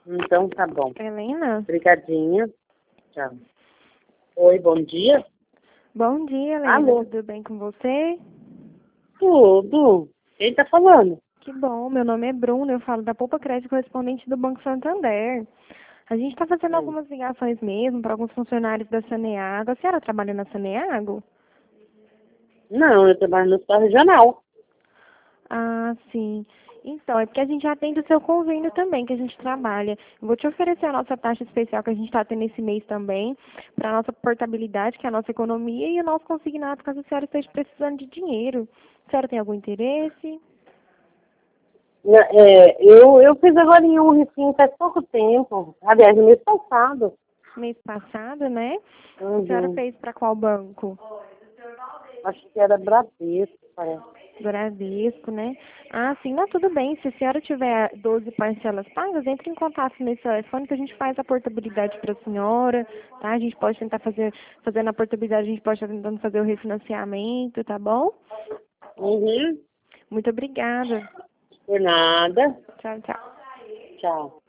Então tá bom. Helena? Obrigadinha. Tchau. Oi, bom dia. Bom dia, Helena. Alô? Tudo bem com você? Tudo. Quem tá falando? Que bom, meu nome é Bruna, eu falo da Poupa Crédito correspondente do Banco Santander. A gente está fazendo algumas ligações mesmo para alguns funcionários da Saneago. A senhora trabalha na Saneago? Não, eu trabalho no hospital regional. Ah, sim. Então, é porque a gente atende o seu convênio também, que a gente trabalha. Eu vou te oferecer a nossa taxa especial que a gente está tendo esse mês também, para a nossa portabilidade, que é a nossa economia, e o nosso consignado, caso a senhora esteja precisando de dinheiro. A senhora tem algum interesse? Eu fiz agora em um risquinho faz pouco tempo. Aliás, no mês passado. Mês passado, né? A senhora Uhum. fez para qual banco? Acho que era Bradesco, parece. Bradesco, né? Ah, sim, não, tudo bem. Se a senhora tiver 12 parcelas pagas, entre em contato nesse telefone que a gente faz a portabilidade para a senhora, tá? A gente pode tentar fazendo a portabilidade, a gente pode estar tentando fazer o refinanciamento, tá bom? Uhum. Muito obrigada. Por nada. Tchau, tchau. Tchau.